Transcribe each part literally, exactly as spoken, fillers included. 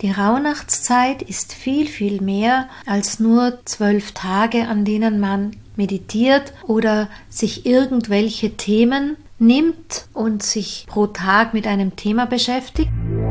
Die Rauhnachtszeit ist viel, viel mehr als nur zwölf Tage, an denen man meditiert oder sich irgendwelche Themen nimmt und sich pro Tag mit einem Thema beschäftigt.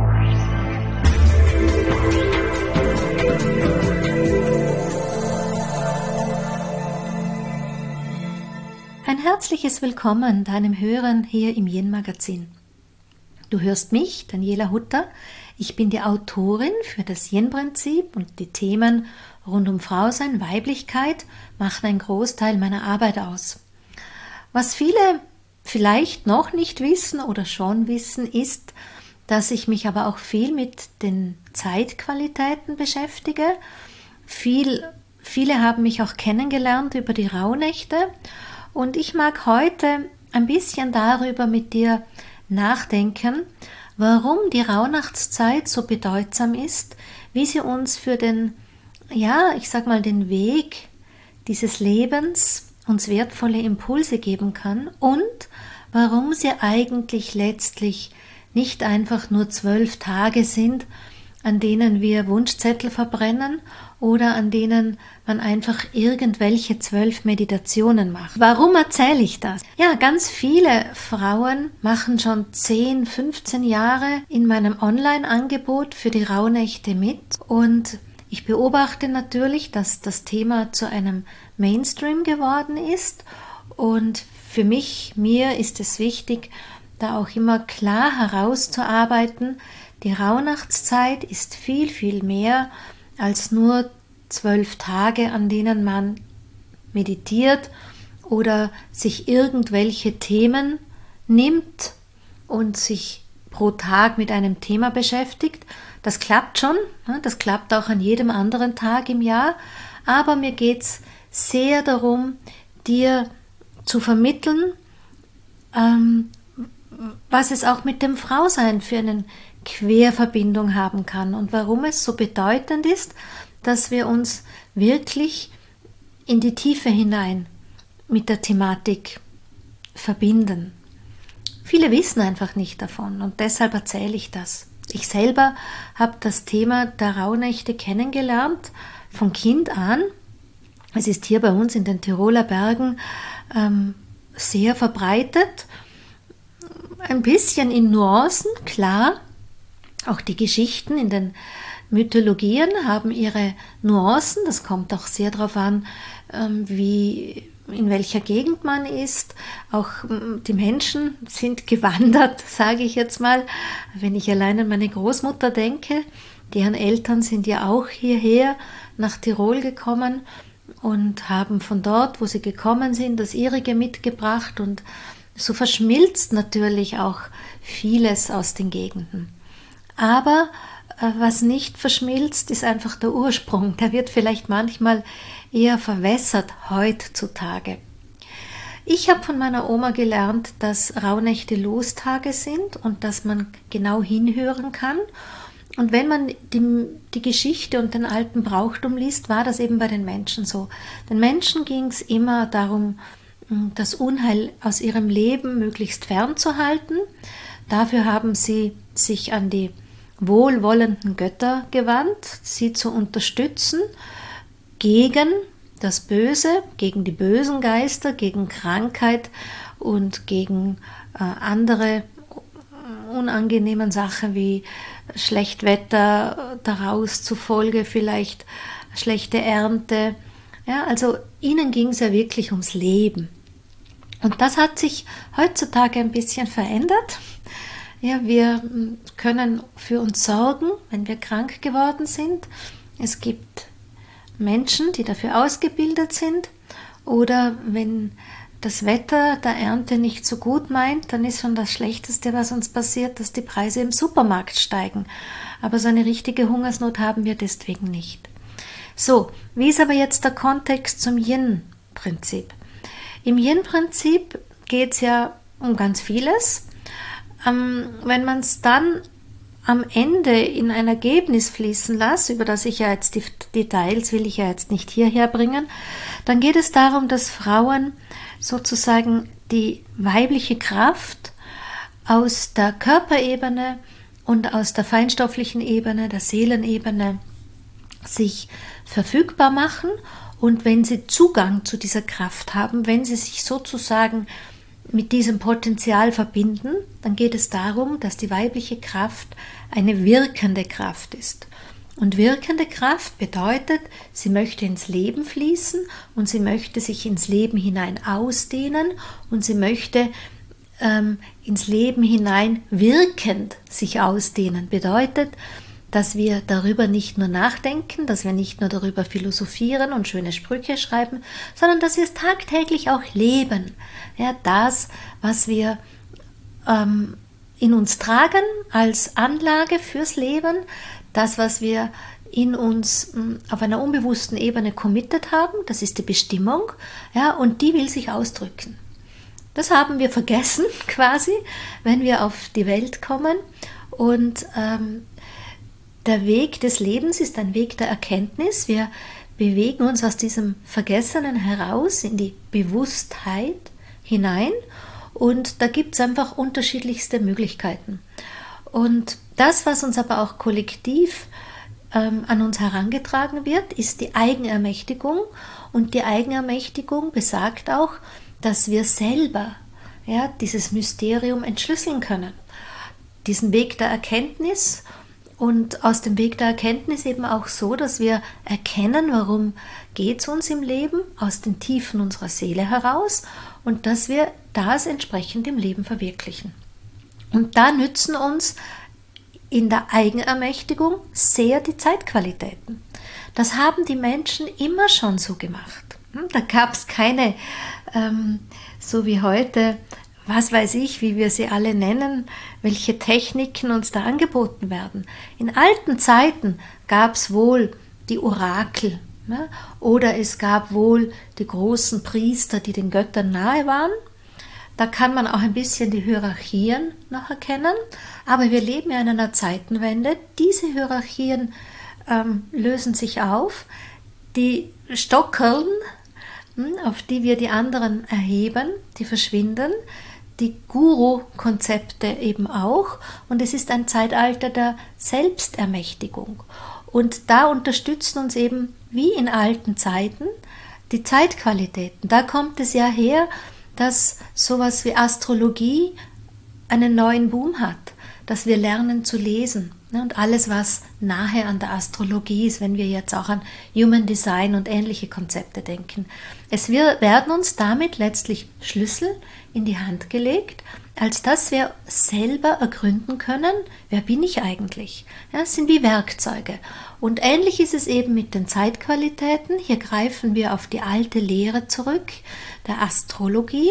Ein herzliches Willkommen deinem Hören hier im Yin-Magazin. Du hörst mich, Daniela Hutter. Ich bin die Autorin für das Yin-Prinzip und die Themen rund um Frausein, Weiblichkeit machen einen Großteil meiner Arbeit aus. Was viele vielleicht noch nicht wissen oder schon wissen, ist, dass ich mich aber auch viel mit den Zeitqualitäten beschäftige. Viel, viele haben mich auch kennengelernt über die Rauhnächte. Und ich mag heute ein bisschen darüber mit dir nachdenken, warum die Rauhnachtszeit so bedeutsam ist, wie sie uns für den, ja, ich sag mal, den Weg dieses Lebens uns wertvolle Impulse geben kann und warum sie eigentlich letztlich nicht einfach nur zwölf Tage sind, an denen wir Wunschzettel verbrennen oder an denen man einfach irgendwelche zwölf Meditationen macht. Warum erzähle ich das? Ja, ganz viele Frauen machen schon zehn, fünfzehn Jahre in meinem Online-Angebot für die Rauhnächte mit und ich beobachte natürlich, dass das Thema zu einem Mainstream geworden ist und für mich, mir ist es wichtig, da auch immer klar herauszuarbeiten, die Rauhnachtszeit ist viel, viel mehr als nur zwölf Tage, an denen man meditiert oder sich irgendwelche Themen nimmt und sich pro Tag mit einem Thema beschäftigt. Das klappt schon, das klappt auch an jedem anderen Tag im Jahr, aber mir geht es sehr darum, dir zu vermitteln, ähm, was es auch mit dem Frausein für einen Querverbindung haben kann und warum es so bedeutend ist, dass wir uns wirklich in die Tiefe hinein mit der Thematik verbinden. Viele wissen einfach nicht davon und deshalb erzähle ich das. Ich selber habe das Thema der Rauhnächte kennengelernt, von Kind an. Es ist hier bei uns in den Tiroler Bergen ähm, sehr verbreitet, ein bisschen in Nuancen, klar. Auch die Geschichten in den Mythologien haben ihre Nuancen. Das kommt auch sehr darauf an, wie, in welcher Gegend man ist. Auch die Menschen sind gewandert, sage ich jetzt mal. Wenn ich allein an meine Großmutter denke, deren Eltern sind ja auch hierher nach Tirol gekommen und haben von dort, wo sie gekommen sind, das ihrige mitgebracht. Und so verschmilzt natürlich auch vieles aus den Gegenden. Aber äh, was nicht verschmilzt, ist einfach der Ursprung. Der wird vielleicht manchmal eher verwässert heutzutage. Ich habe von meiner Oma gelernt, dass Rauhnächte Lostage sind und dass man genau hinhören kann. Und wenn man die, die Geschichte und den alten Brauchtum liest, war das eben bei den Menschen so. Den Menschen ging es immer darum, das Unheil aus ihrem Leben möglichst fernzuhalten. Dafür haben sie sich an die wohlwollenden Götter gewandt, sie zu unterstützen gegen das Böse, gegen die bösen Geister, gegen Krankheit und gegen äh, andere unangenehme Sachen wie Schlechtwetter, daraus zufolge vielleicht schlechte Ernte. Ja, also ihnen ging es ja wirklich ums Leben. Und das hat sich heutzutage ein bisschen verändert. Ja, wir können für uns sorgen, wenn wir krank geworden sind. Es gibt Menschen, die dafür ausgebildet sind. Oder wenn das Wetter der Ernte nicht so gut meint, dann ist schon das Schlechteste, was uns passiert, dass die Preise im Supermarkt steigen. Aber so eine richtige Hungersnot haben wir deswegen nicht. So, wie ist aber jetzt der Kontext zum Yin-Prinzip? Im Yin-Prinzip geht es ja um ganz vieles. Ähm, wenn man es dann am Ende in ein Ergebnis fließen lässt, über das ich ja jetzt die Details will ich ja jetzt nicht hierher bringen, dann geht es darum, dass Frauen sozusagen die weibliche Kraft aus der Körperebene und aus der feinstofflichen Ebene, der Seelenebene sich verfügbar machen. Und wenn sie Zugang zu dieser Kraft haben, wenn sie sich sozusagen mit diesem Potenzial verbinden, dann geht es darum, dass die weibliche Kraft eine wirkende Kraft ist. Und wirkende Kraft bedeutet, sie möchte ins Leben fließen und sie möchte sich ins Leben hinein ausdehnen und sie möchte ähm, ins Leben hinein wirkend sich ausdehnen. Bedeutet, dass wir darüber nicht nur nachdenken, dass wir nicht nur darüber philosophieren und schöne Sprüche schreiben, sondern dass wir es tagtäglich auch leben. Ja, das, was wir ähm, in uns tragen als Anlage fürs Leben, das, was wir in uns mh, auf einer unbewussten Ebene committed haben, das ist die Bestimmung, ja, und die will sich ausdrücken. Das haben wir vergessen quasi, wenn wir auf die Welt kommen und ähm, der Weg des Lebens ist ein Weg der Erkenntnis. Wir bewegen uns aus diesem Vergessenen heraus in die Bewusstheit hinein und da gibt es einfach unterschiedlichste Möglichkeiten. Und das, was uns aber auch kollektiv ähm, an uns herangetragen wird, ist die Eigenermächtigung und die Eigenermächtigung besagt auch, dass wir selber ja, dieses Mysterium entschlüsseln können. Diesen Weg der Erkenntnis. Und aus dem Weg der Erkenntnis eben auch so, dass wir erkennen, warum geht es uns im Leben, aus den Tiefen unserer Seele heraus und dass wir das entsprechend im Leben verwirklichen. Und da nützen uns in der Eigenermächtigung sehr die Zeitqualitäten. Das haben die Menschen immer schon so gemacht. Da gab es keine, ähm, so wie heute, was weiß ich, wie wir sie alle nennen, welche Techniken uns da angeboten werden. In alten Zeiten gab es wohl die Orakel, ne? Oder es gab wohl die großen Priester, die den Göttern nahe waren. Da kann man auch ein bisschen die Hierarchien noch erkennen, aber wir leben ja in einer Zeitenwende. Diese Hierarchien ähm, lösen sich auf. Die Stockerln, hm, auf die wir die anderen erheben, die verschwinden. Die Guru-Konzepte eben auch und es ist ein Zeitalter der Selbstermächtigung und da unterstützen uns eben wie in alten Zeiten die Zeitqualitäten. Da kommt es ja her, dass sowas wie Astrologie einen neuen Boom hat, dass wir lernen zu lesen und alles, was nahe an der Astrologie ist, wenn wir jetzt auch an Human Design und ähnliche Konzepte denken. Es werden uns damit letztlich Schlüssel in die Hand gelegt, als dass wir selber ergründen können, wer bin ich eigentlich? Ja, das sind wie Werkzeuge. Und ähnlich ist es eben mit den Zeitqualitäten. Hier greifen wir auf die alte Lehre zurück, der Astrologie,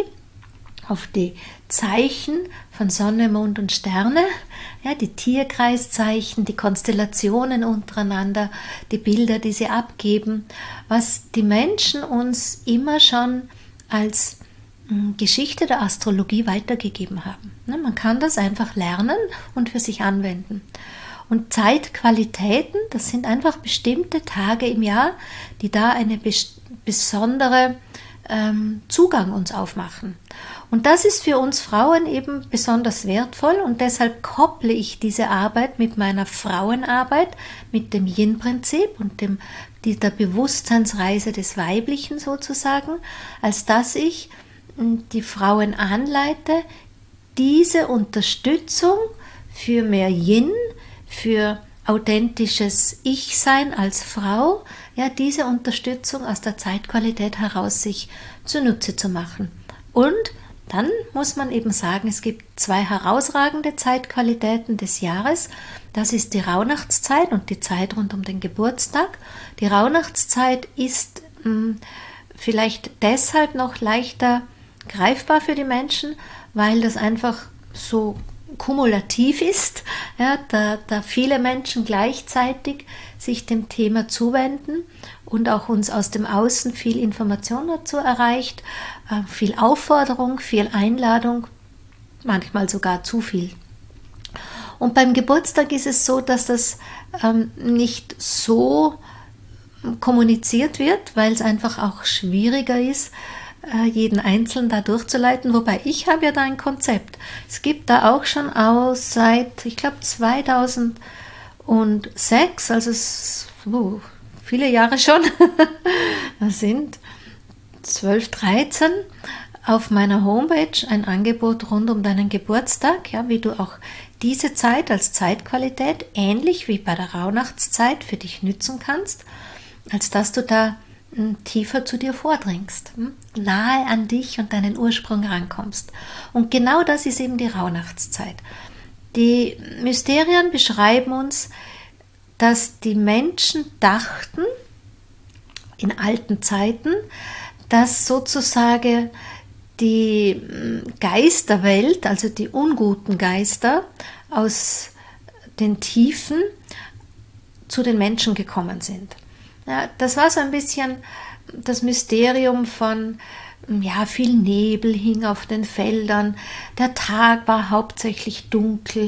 auf die Zeichen von Sonne, Mond und Sterne, ja, die Tierkreiszeichen, die Konstellationen untereinander, die Bilder, die sie abgeben, was die Menschen uns immer schon als mh, Geschichte der Astrologie weitergegeben haben. Ne, man kann das einfach lernen und für sich anwenden. Und Zeitqualitäten, das sind einfach bestimmte Tage im Jahr, die da eine bes- besondere ähm, Zugang uns aufmachen. Und das ist für uns Frauen eben besonders wertvoll und deshalb kopple ich diese Arbeit mit meiner Frauenarbeit, mit dem Yin-Prinzip und dem, die, der Bewusstseinsreise des Weiblichen sozusagen, als dass ich die Frauen anleite, diese Unterstützung für mehr Yin, für authentisches Ich-Sein als Frau, ja, diese Unterstützung aus der Zeitqualität heraus sich zunutze zu machen. Und dann muss man eben sagen, es gibt zwei herausragende Zeitqualitäten des Jahres. Das ist die Rauhnachtszeit und die Zeit rund um den Geburtstag. Die Rauhnachtszeit ist mh, vielleicht deshalb noch leichter greifbar für die Menschen, weil das einfach so kumulativ ist, ja, da, da viele Menschen gleichzeitig sich dem Thema zuwenden und auch uns aus dem Außen viel Information dazu erreicht, äh, viel Aufforderung, viel Einladung, manchmal sogar zu viel. Und beim Geburtstag ist es so, dass das ähm, nicht so kommuniziert wird, weil es einfach auch schwieriger ist, äh, jeden Einzelnen da durchzuleiten, wobei ich habe ja da ein Konzept. Es gibt da auch schon aus seit, ich glaube, zweitausendsechs, also es, uh, viele Jahre schon, das sind zwölf, dreizehn, auf meiner Homepage ein Angebot rund um deinen Geburtstag, ja, wie du auch diese Zeit als Zeitqualität, ähnlich wie bei der Rauhnachtszeit, für dich nützen kannst, als dass du da m, tiefer zu dir vordringst, m, nahe an dich und deinen Ursprung rankommst. Und genau das ist eben die Rauhnachtszeit. Die Mysterien beschreiben uns, dass die Menschen dachten, in alten Zeiten, dass sozusagen die Geisterwelt, also die unguten Geister aus den Tiefen zu den Menschen gekommen sind. Ja, das war so ein bisschen das Mysterium von, ja, viel Nebel hing auf den Feldern, der Tag war hauptsächlich dunkel,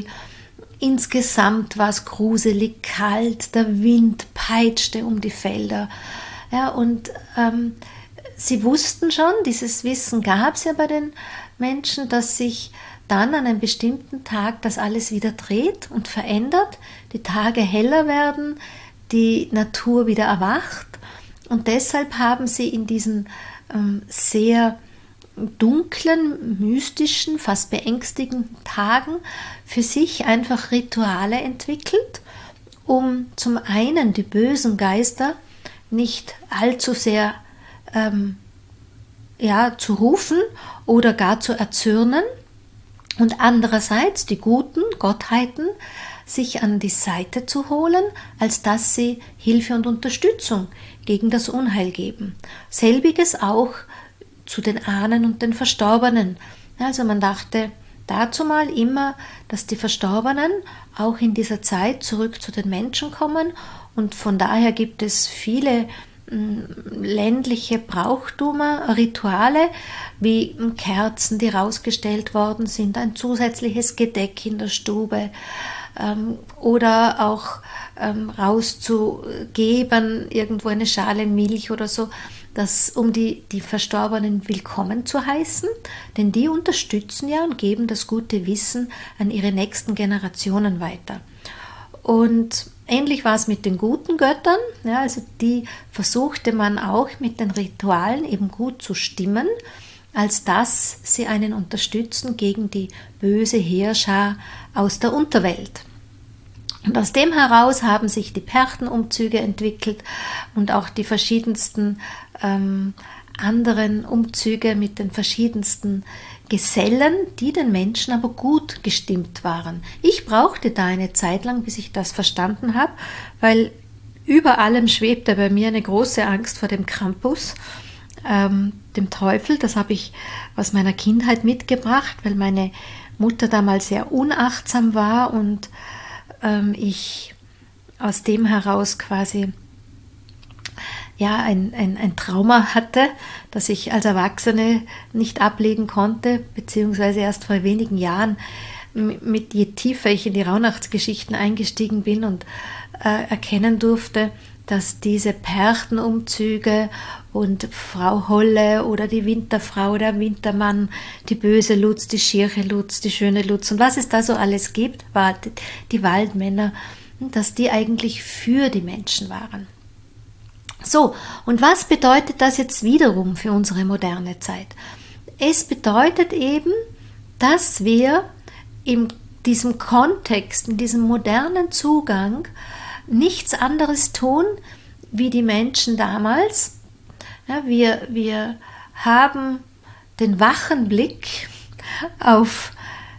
insgesamt war es gruselig kalt, der Wind peitschte um die Felder. Ja, und ähm, sie wussten schon, dieses Wissen gab es ja bei den Menschen, dass sich dann an einem bestimmten Tag das alles wieder dreht und verändert, die Tage heller werden, die Natur wieder erwacht, und deshalb haben sie in diesen ähm, sehr dunklen, mystischen, fast beängstigenden Tagen für sich einfach Rituale entwickelt, um zum einen die bösen Geister nicht allzu sehr ähm, ja, zu rufen oder gar zu erzürnen, und andererseits die guten Gottheiten sich an die Seite zu holen, als dass sie Hilfe und Unterstützung gegen das Unheil geben. Selbiges auch zu den Ahnen und den Verstorbenen. Also man dachte dazu mal immer, dass die Verstorbenen auch in dieser Zeit zurück zu den Menschen kommen, und von daher gibt es viele ländliche Brauchtümer, Rituale, wie Kerzen, die rausgestellt worden sind, ein zusätzliches Gedeck in der Stube, ähm, oder auch ähm, rauszugeben, irgendwo eine Schale Milch oder so, das, um die, die Verstorbenen willkommen zu heißen, denn die unterstützen ja und geben das gute Wissen an ihre nächsten Generationen weiter. Und ähnlich war es mit den guten Göttern, ja, also die versuchte man auch mit den Ritualen eben gut zu stimmen, als dass sie einen unterstützen gegen die böse Heerschar aus der Unterwelt. Und aus dem heraus haben sich die Perchtenumzüge entwickelt und auch die verschiedensten ähm, anderen Umzüge mit den verschiedensten Gesellen, die den Menschen aber gut gestimmt waren. Ich brauchte da eine Zeit lang, bis ich das verstanden habe, weil über allem schwebte bei mir eine große Angst vor dem Krampus, ähm, dem Teufel. Das habe ich aus meiner Kindheit mitgebracht, weil meine Mutter damals sehr unachtsam war und ähm, ich aus dem heraus quasi ja, ein, ein, ein Trauma hatte, das ich als Erwachsene nicht ablegen konnte, beziehungsweise erst vor wenigen Jahren, mit je tiefer ich in die Rauhnachtsgeschichten eingestiegen bin und äh, erkennen durfte, dass diese Perchtenumzüge und Frau Holle oder die Winterfrau, der Wintermann, die böse Lutz, die schiere Lutz, die schöne Lutz und was es da so alles gibt, war die, die Waldmänner, dass die eigentlich für die Menschen waren. So, und was bedeutet das jetzt wiederum für unsere moderne Zeit? Es bedeutet eben, dass wir in diesem Kontext, in diesem modernen Zugang nichts anderes tun, wie die Menschen damals. Ja, wir, wir haben den wachen Blick auf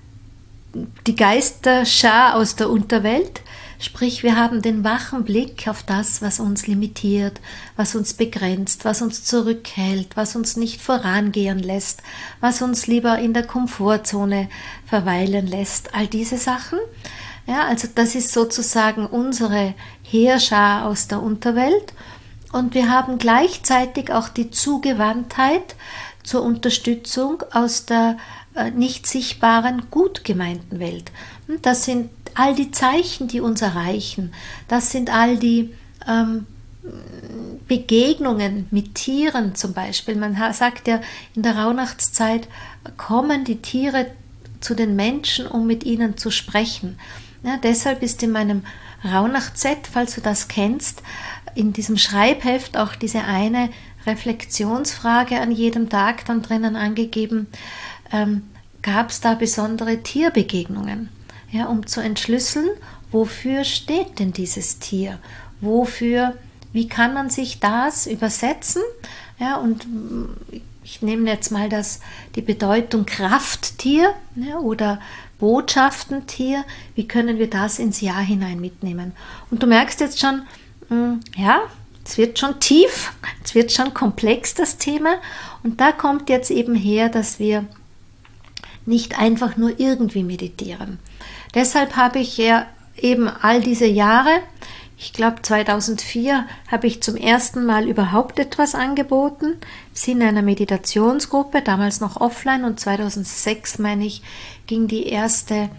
die Geisterschar aus der Unterwelt. Sprich, wir haben den wachen Blick auf das, was uns limitiert, was uns begrenzt, was uns zurückhält, was uns nicht vorangehen lässt, was uns lieber in der Komfortzone verweilen lässt. All diese Sachen. Ja, also das ist sozusagen unsere Heerschar aus der Unterwelt. Und wir haben gleichzeitig auch die Zugewandtheit zur Unterstützung aus der äh, nicht sichtbaren, gut gemeinten Welt. Und das sind all die Zeichen, die uns erreichen, das sind all die, ähm, Begegnungen mit Tieren zum Beispiel. Man sagt ja, in der Rauhnachtszeit kommen die Tiere zu den Menschen, um mit ihnen zu sprechen. Ja, deshalb ist in meinem Rauhnachtsset, falls du das kennst, in diesem Schreibheft auch diese eine Reflexionsfrage an jedem Tag dann drinnen angegeben, ähm, gab es da besondere Tierbegegnungen, ja, um zu entschlüsseln, wofür steht denn dieses Tier, wofür, wie kann man sich das übersetzen, ja, und ich nehme jetzt mal das, die Bedeutung Krafttier, ja, oder Botschaftentier, wie können wir das ins Jahr hinein mitnehmen? Und du merkst jetzt schon, mh, ja, es wird schon tief, es wird schon komplex, das Thema, und da kommt jetzt eben her, dass wir nicht einfach nur irgendwie meditieren. Deshalb habe ich ja eben all diese Jahre, ich glaube zweitausendvier, habe ich zum ersten Mal überhaupt etwas angeboten, im Sinne einer Meditationsgruppe, damals noch offline, und zweitausendsechs, meine ich, ging die erste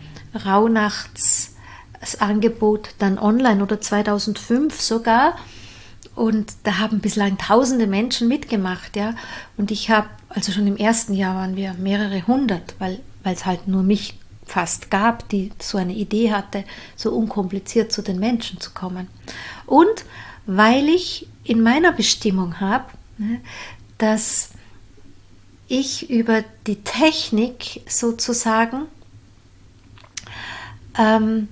Rauhnachtsangebot dann online, oder zweitausendfünf sogar. Und da haben bislang tausende Menschen mitgemacht, ja. Und ich habe, also schon im ersten Jahr waren wir mehrere hundert, weil weil es halt nur mich fast gab, die so eine Idee hatte, so unkompliziert zu den Menschen zu kommen. Und weil ich in meiner Bestimmung habe, dass ich über die Technik sozusagen ähm,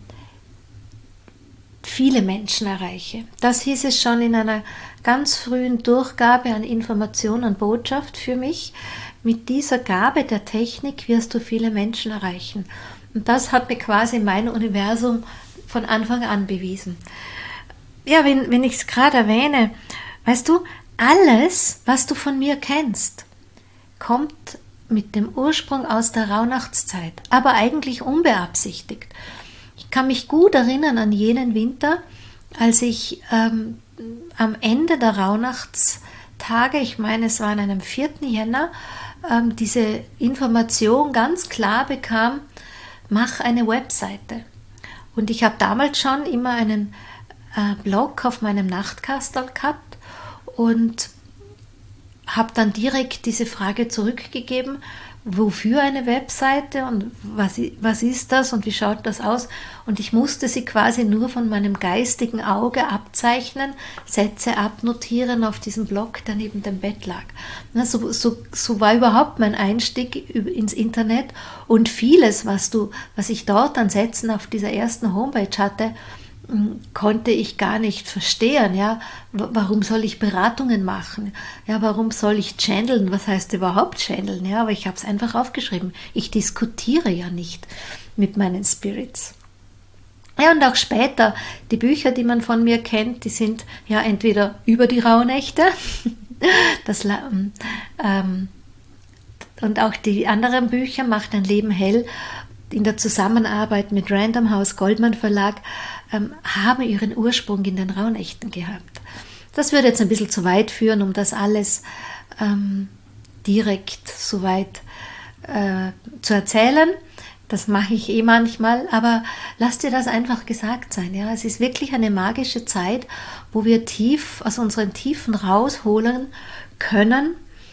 viele Menschen erreiche. Das hieß es schon in einer ganz frühen Durchgabe an Information und Botschaft für mich. Mit dieser Gabe der Technik wirst du viele Menschen erreichen. Und das hat mir quasi mein Universum von Anfang an bewiesen. Ja, wenn, wenn ich es gerade erwähne, weißt du, alles, was du von mir kennst, kommt mit dem Ursprung aus der Rauhnachtszeit, aber eigentlich unbeabsichtigt. Ich kann mich gut erinnern an jenen Winter, als ich ähm, am Ende der Rauhnachtstage, ich meine es war an einem vierten Jänner, ähm, diese Information ganz klar bekam, mach eine Webseite. Und ich habe damals schon immer einen äh, Blog auf meinem Nachtkastel gehabt und habe dann direkt diese Frage zurückgegeben, wofür eine Webseite und was, was ist das und wie schaut das aus? Und ich musste sie quasi nur von meinem geistigen Auge abzeichnen, Sätze abnotieren auf diesem Blog, der neben dem Bett lag. So, so, so war überhaupt mein Einstieg ins Internet, und vieles, was, du, was ich dort an Sätzen auf dieser ersten Homepage hatte, konnte ich gar nicht verstehen, ja, warum soll ich Beratungen machen, ja, warum soll ich channeln, was heißt überhaupt channeln, ja, aber ich habe es einfach aufgeschrieben, ich diskutiere ja nicht mit meinen Spirits. Ja, und auch später, die Bücher, die man von mir kennt, die sind ja entweder über die Rauhnächte, das, ähm, und auch die anderen Bücher, Macht dein Leben hell, in der Zusammenarbeit mit Random House Goldman Verlag, ähm, haben ihren Ursprung in den Rauhnächten gehabt. Das würde jetzt ein bisschen zu weit führen, um das alles ähm, direkt so weit äh, zu erzählen. Das mache ich eh manchmal, aber lass dir das einfach gesagt sein. Ja? Es ist wirklich eine magische Zeit, wo wir tief aus unseren Tiefen rausholen können,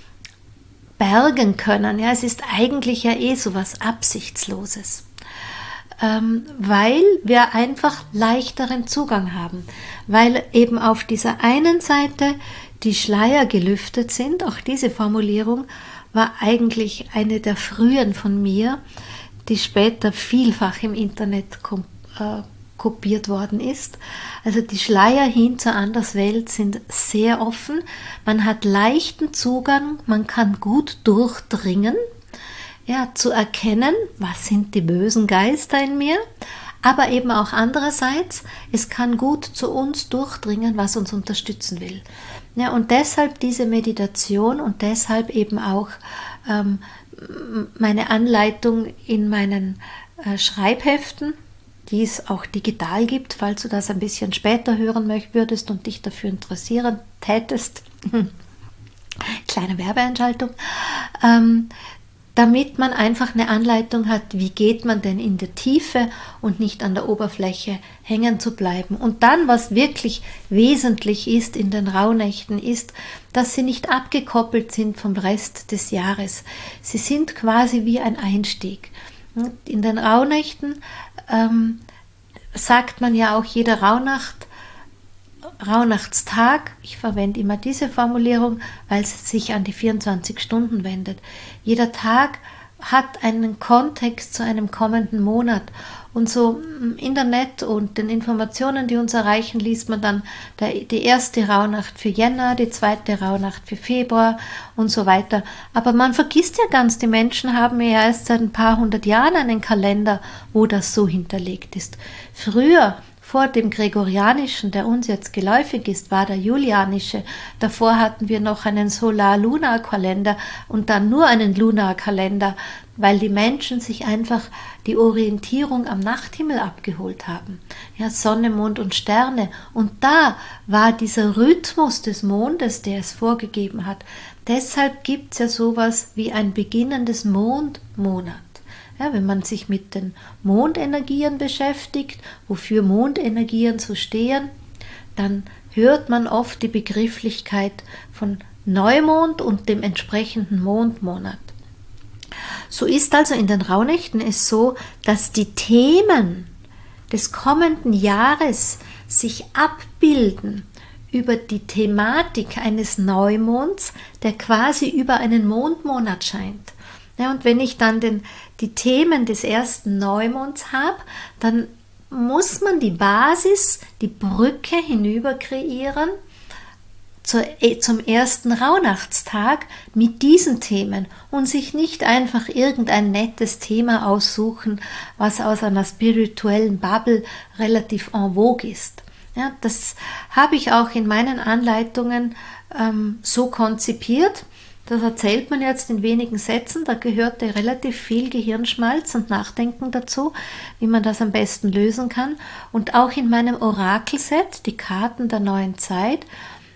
bergen können. Ja, es ist eigentlich ja eh so was Absichtsloses, ähm, weil wir einfach leichteren Zugang haben, weil eben auf dieser einen Seite die Schleier gelüftet sind. Auch diese Formulierung war eigentlich eine der frühen von mir, die später vielfach im Internet kom- äh, kopiert worden ist. Also die Schleier hin zur Anderswelt sind sehr offen, man hat leichten Zugang, man kann gut durchdringen, ja, zu erkennen, was sind die bösen Geister in mir, aber eben auch andererseits, es kann gut zu uns durchdringen, was uns unterstützen will. Ja, und deshalb diese Meditation und deshalb eben auch ähm, meine Anleitung in meinen äh, Schreibheften, die es auch digital gibt, falls du das ein bisschen später hören möchtest würdest und dich dafür interessieren tätest. Kleine Werbeeinschaltung. Ähm, damit man einfach eine Anleitung hat, wie geht man denn in der Tiefe und nicht an der Oberfläche hängen zu bleiben. Und dann, was wirklich wesentlich ist in den Rauhnächten, ist, dass sie nicht abgekoppelt sind vom Rest des Jahres. Sie sind quasi wie ein Einstieg. In den Rauhnächten ähm, sagt man ja auch, jede Rauhnacht, Rauhnachtstag, ich verwende immer diese Formulierung, weil es sich an die vierundzwanzig Stunden wendet. Jeder Tag hat einen Kontext zu einem kommenden Monat. Und so im Internet und den Informationen, die uns erreichen, liest man dann die erste Rauhnacht für Jänner, die zweite Rauhnacht für Februar und so weiter. Aber man vergisst ja ganz, die Menschen haben ja erst seit ein paar hundert Jahren einen Kalender, wo das so hinterlegt ist. Früher, vor dem Gregorianischen, der uns jetzt geläufig ist, war der Julianische. Davor hatten wir noch einen Solar-Lunar-Kalender und dann nur einen Lunar-Kalender, weil die Menschen sich einfach die Orientierung am Nachthimmel abgeholt haben. Ja, Sonne, Mond und Sterne. Und da war dieser Rhythmus des Mondes, der es vorgegeben hat. Deshalb gibt es ja sowas wie ein beginnendes Mondmonat. Ja, wenn man sich mit den Mondenergien beschäftigt, wofür Mondenergien so stehen, dann hört man oft die Begrifflichkeit von Neumond und dem entsprechenden Mondmonat. So ist also in den Rauhnächten es so, dass die Themen des kommenden Jahres sich abbilden über die Thematik eines Neumonds, der quasi über einen Mondmonat scheint. Ja, und wenn ich dann den, die Themen des ersten Neumonds habe, dann muss man die Basis, die Brücke hinüber kreieren zur, zum ersten Rauhnachtstag mit diesen Themen und sich nicht einfach irgendein nettes Thema aussuchen, was aus einer spirituellen Bubble relativ en vogue ist. Ja, das habe ich auch in meinen Anleitungen ähm, so konzipiert. Das erzählt man jetzt in wenigen Sätzen, da gehörte relativ viel Gehirnschmalz und Nachdenken dazu, wie man das am besten lösen kann. Und auch in meinem Orakelset, die Karten der neuen Zeit,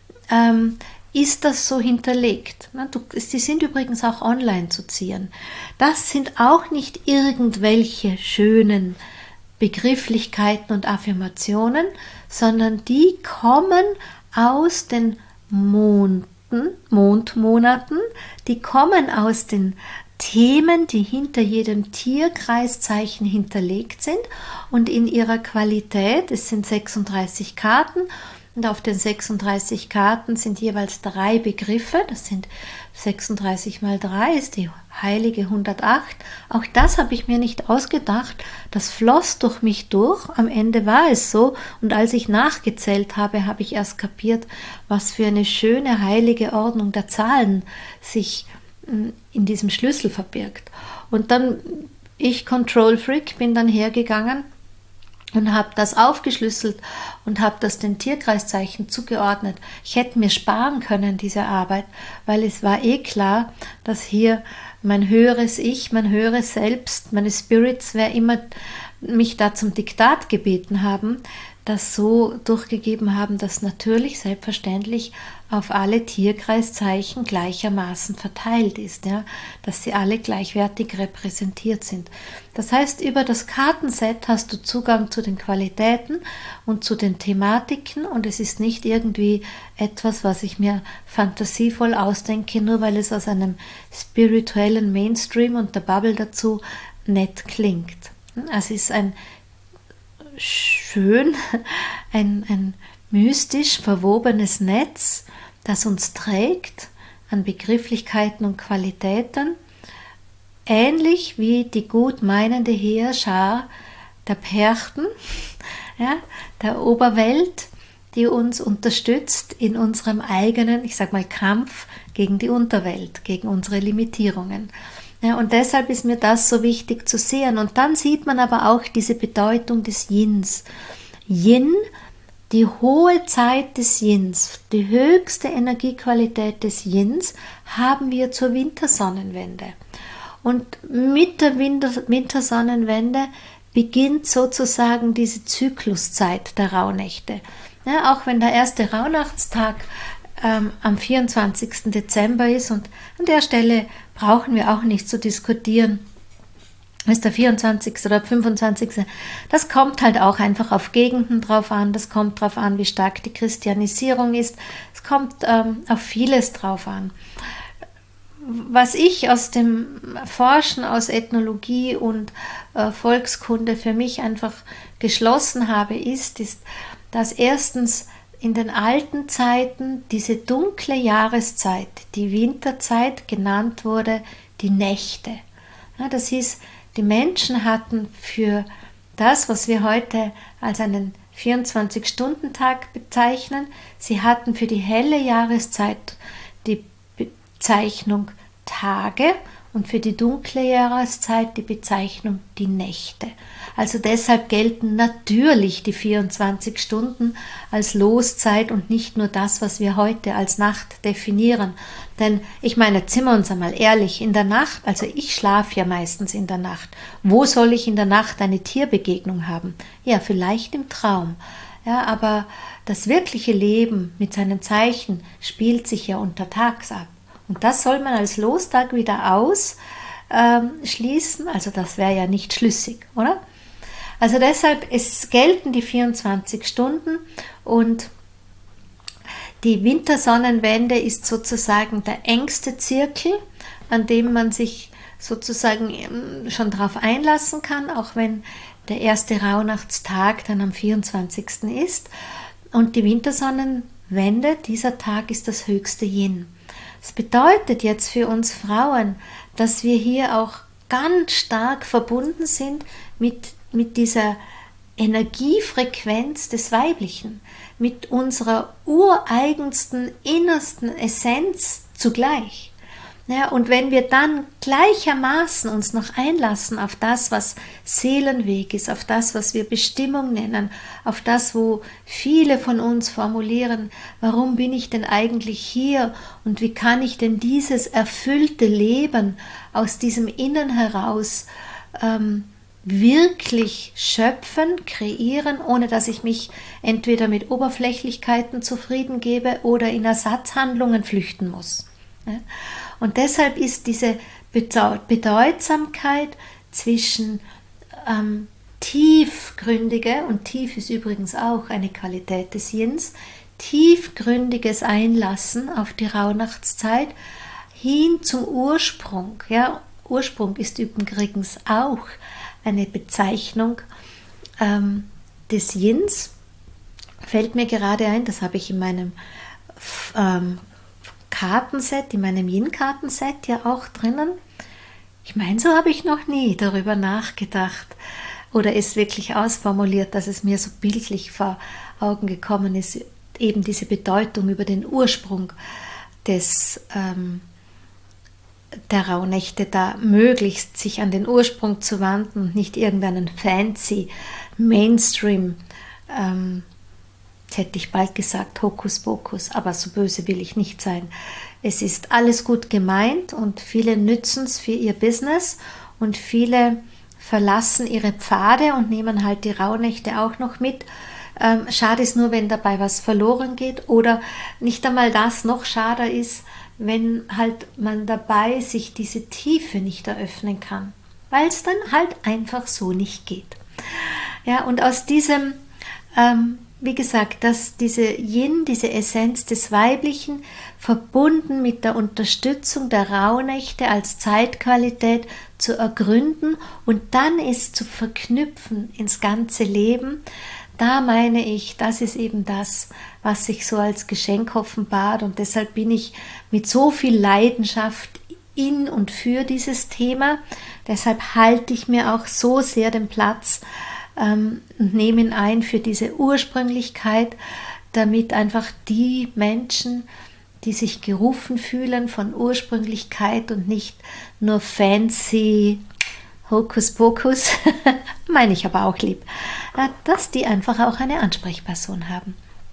ähm, ist das so hinterlegt. Die sind übrigens auch online zu ziehen. Das sind auch nicht irgendwelche schönen Begrifflichkeiten und Affirmationen, sondern die kommen aus den Monden, Mondmonaten, die kommen aus den Themen, die hinter jedem Tierkreiszeichen hinterlegt sind und in ihrer Qualität, es sind sechsunddreißig Karten und auf den sechsunddreißig Karten sind jeweils drei Begriffe, das sind sechsunddreißig mal drei ist die heilige hundertacht. Auch das habe ich mir nicht ausgedacht, das floss durch mich durch, am Ende war es so und als ich nachgezählt habe, habe ich erst kapiert, was für eine schöne heilige Ordnung der Zahlen sich in diesem Schlüssel verbirgt. Und dann, ich Control Freak, bin dann hergegangen und habe das aufgeschlüsselt und habe das den Tierkreiszeichen zugeordnet. Ich hätte mir sparen können, diese Arbeit, weil es war eh klar, dass hier mein höheres Ich, mein höheres Selbst, meine Spirits, wer immer mich da zum Diktat gebeten haben, das so durchgegeben haben, dass natürlich selbstverständlich auf alle Tierkreiszeichen gleichermaßen verteilt ist, ja, dass sie alle gleichwertig repräsentiert sind. Das heißt, über das Kartenset hast du Zugang zu den Qualitäten und zu den Thematiken und es ist nicht irgendwie etwas, was ich mir fantasievoll ausdenke, nur weil es aus einem spirituellen Mainstream und der Bubble dazu nett klingt. Also es ist ein schön, ein, ein mystisch verwobenes Netz, das uns trägt an Begrifflichkeiten und Qualitäten, ähnlich wie die gut meinende Heerschar der Perchten, ja, der Oberwelt, die uns unterstützt in unserem eigenen, ich sag mal, Kampf gegen die Unterwelt, gegen unsere Limitierungen. Ja, und deshalb ist mir das so wichtig zu sehen. Und dann sieht man aber auch diese Bedeutung des Yins. Yin, die hohe Zeit des Yins, die höchste Energiequalität des Yins haben wir zur Wintersonnenwende. Und mit der Winter- Wintersonnenwende beginnt sozusagen diese Zykluszeit der Rauhnächte. Ja, auch wenn der erste Rauhnachtstag ähm, am vierundzwanzigsten Dezember ist. Und an der Stelle brauchen wir auch nicht zu diskutieren, ist der vierundzwanzigste oder fünfundzwanzigste Das kommt halt auch einfach auf Gegenden drauf an, das kommt drauf an, wie stark die Christianisierung ist, es kommt ähm, auf vieles drauf an. Was ich aus dem Forschen, aus Ethnologie und äh, Volkskunde für mich einfach geschlossen habe, ist, ist, dass erstens in den alten Zeiten diese dunkle Jahreszeit, die Winterzeit, genannt wurde, die Nächte. Ja, das hieß, die Menschen hatten für das, was wir heute als einen vierundzwanzig-Stunden-Tag bezeichnen, sie hatten für die helle Jahreszeit die Bezeichnung Tage und für die dunkle Jahreszeit die Bezeichnung die Nächte. Also deshalb gelten natürlich die vierundzwanzig Stunden als Loszeit und nicht nur das, was wir heute als Nacht definieren. Denn ich meine, jetzt sind wir uns einmal ehrlich, in der Nacht, also ich schlafe ja meistens in der Nacht. Wo soll ich in der Nacht eine Tierbegegnung haben? Ja, vielleicht im Traum. Ja, aber das wirkliche Leben mit seinen Zeichen spielt sich ja untertags ab. Und das soll man als Lostag wieder ausschließen, ähm, also das wäre ja nicht schlüssig, oder? Also deshalb, es gelten die vierundzwanzig Stunden und die Wintersonnenwende ist sozusagen der engste Zirkel, an dem man sich sozusagen schon darauf einlassen kann, auch wenn der erste Rauhnachtstag dann am vierundzwanzigsten ist. Und die Wintersonnenwende, dieser Tag ist das höchste Yin. Das bedeutet jetzt für uns Frauen, dass wir hier auch ganz stark verbunden sind mit, mit dieser Energiefrequenz des Weiblichen, mit unserer ureigensten, innersten Essenz zugleich. Ja, und wenn wir dann gleichermaßen uns noch einlassen auf das, was Seelenweg ist, auf das, was wir Bestimmung nennen, auf das, wo viele von uns formulieren, warum bin ich denn eigentlich hier und wie kann ich denn dieses erfüllte Leben aus diesem Innen heraus ähm, wirklich schöpfen, kreieren, ohne dass ich mich entweder mit Oberflächlichkeiten zufrieden gebe oder in Ersatzhandlungen flüchten muss. Ja? Und deshalb ist diese Bedeutsamkeit zwischen ähm, tiefgründige, und tief ist übrigens auch eine Qualität des Yins, tiefgründiges Einlassen auf die Rauhnachtszeit hin zum Ursprung. Ja, Ursprung ist übrigens auch eine Bezeichnung ähm, des Yins. Fällt mir gerade ein, das habe ich in meinem ähm, Kartenset, in meinem Yin-Kartenset ja auch drinnen. Ich meine, so habe ich noch nie darüber nachgedacht oder es wirklich ausformuliert, dass es mir so bildlich vor Augen gekommen ist, eben diese Bedeutung über den Ursprung des, ähm, der Rauhnächte, da möglichst sich an den Ursprung zu wenden und nicht irgendeinen fancy Mainstream ähm, hätte ich bald gesagt, Hokuspokus, aber so böse will ich nicht sein. Es ist alles gut gemeint und viele nützen es für ihr Business und viele verlassen ihre Pfade und nehmen halt die Rauhnächte auch noch mit. Ähm, schade ist nur, wenn dabei was verloren geht oder nicht einmal das, noch schade ist, wenn halt man dabei sich diese Tiefe nicht eröffnen kann, weil es dann halt einfach so nicht geht. Ja, und aus diesem ähm, wie gesagt, dass diese Yin, diese Essenz des Weiblichen, verbunden mit der Unterstützung der Rauhnächte als Zeitqualität zu ergründen und dann es zu verknüpfen ins ganze Leben, da meine ich, das ist eben das, was sich so als Geschenk offenbart und deshalb bin ich mit so viel Leidenschaft in und für dieses Thema, deshalb halte ich mir auch so sehr den Platz und nehme ihn ein für diese Ursprünglichkeit, damit einfach die Menschen, die sich gerufen fühlen von Ursprünglichkeit und nicht nur fancy Hokuspokus, meine ich aber auch lieb, dass die einfach auch eine Ansprechperson haben.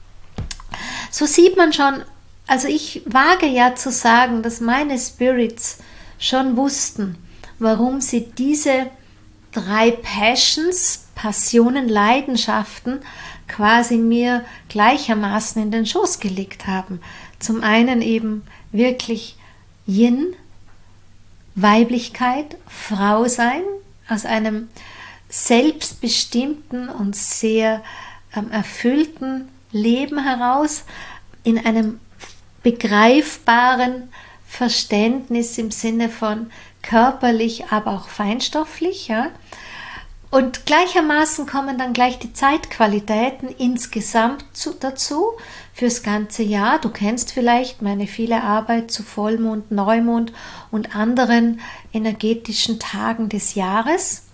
So sieht man schon, also ich wage ja zu sagen, dass meine Spirits schon wussten, warum sie diese drei Passions, Passionen, Leidenschaften quasi mir gleichermaßen in den Schoß gelegt haben. Zum einen eben wirklich Yin, Weiblichkeit, Frau sein, aus einem selbstbestimmten und sehr ähm, erfüllten Leben heraus, in einem begreifbaren Verständnis im Sinne von körperlich, aber auch feinstofflich. Ja? Und gleichermaßen kommen dann gleich die Zeitqualitäten insgesamt zu, dazu fürs ganze Jahr. Du kennst vielleicht meine viele Arbeit zu Vollmond, Neumond und anderen energetischen Tagen des Jahres,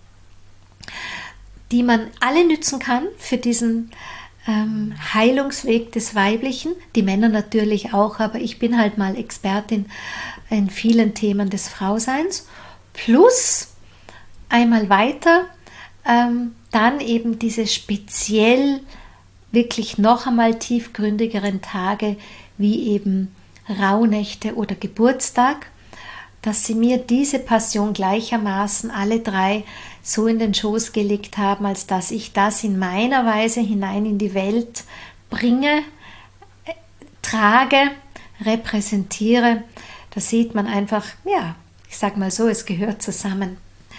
die man alle nützen kann für diesen ähm, Heilungsweg des Weiblichen. Die Männer natürlich auch, aber ich bin halt mal Expertin in vielen Themen des Frauseins. Plus einmal weiter, ähm, dann eben diese speziell wirklich noch einmal tiefgründigeren Tage, wie eben Rauhnächte oder Geburtstag, dass sie mir diese Passion gleichermaßen alle drei so in den Schoß gelegt haben, als dass ich das in meiner Weise hinein in die Welt bringe, trage, repräsentiere. Da sieht man einfach, ja, ich sag mal so, es gehört zusammen.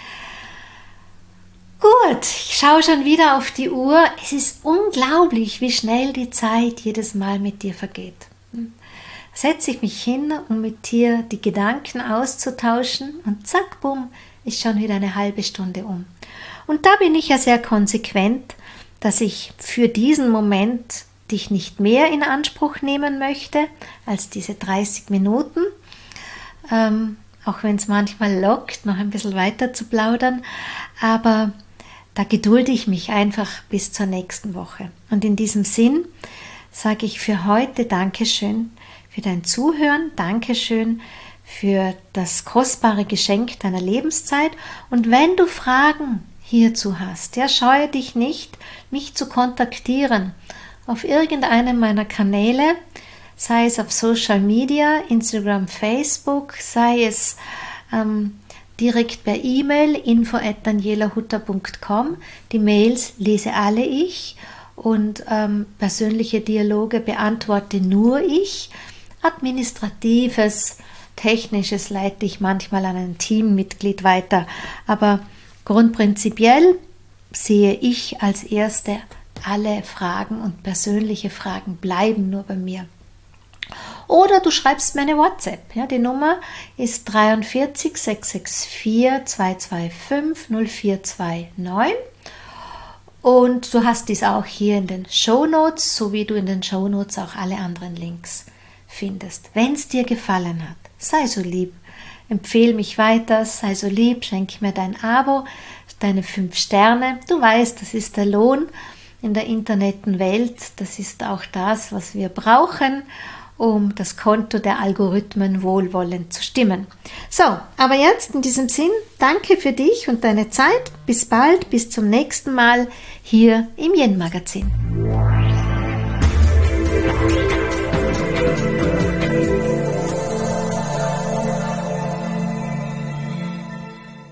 Gut, ich schaue schon wieder auf die Uhr. Es ist unglaublich, wie schnell die Zeit jedes Mal mit dir vergeht. Setze ich mich hin, um mit dir die Gedanken auszutauschen und zack, bumm, ist schon wieder eine halbe Stunde um. Und da bin ich ja sehr konsequent, dass ich für diesen Moment dich nicht mehr in Anspruch nehmen möchte als diese dreißig Minuten, ähm, auch wenn es manchmal lockt, noch ein bisschen weiter zu plaudern, aber da gedulde ich mich einfach bis zur nächsten Woche. Und in diesem Sinn sage ich für heute Dankeschön für dein Zuhören, Dankeschön für das kostbare Geschenk deiner Lebenszeit. Und wenn du Fragen hierzu hast, ja, scheue dich nicht, mich zu kontaktieren auf irgendeinem meiner Kanäle, sei es auf Social Media, Instagram, Facebook, sei es ähm, direkt per E-Mail info at daniela hutter punkt com. Die Mails lese alle ich und ähm, persönliche Dialoge beantworte nur ich. Administratives, Technisches leite ich manchmal an ein Teammitglied weiter, aber grundprinzipiell sehe ich als Erste alle Fragen und persönliche Fragen bleiben nur bei mir. Oder du schreibst mir eine WhatsApp. Ja, die Nummer ist dreiundvierzig sechs sechs vier zwei zwei fünf null vier zwei neun. Und du hast dies auch hier in den Shownotes, so wie du in den Shownotes auch alle anderen Links findest. Wenn es dir gefallen hat, sei so lieb, empfehle mich weiter, sei so lieb, schenke mir dein Abo, deine fünf Sterne. Du weißt, das ist der Lohn in der Internetwelt. Das ist auch das, was wir brauchen, um das Konto der Algorithmen wohlwollend zu stimmen. So, aber jetzt in diesem Sinn, danke für dich und deine Zeit. Bis bald, bis zum nächsten Mal hier im Yin Magazin.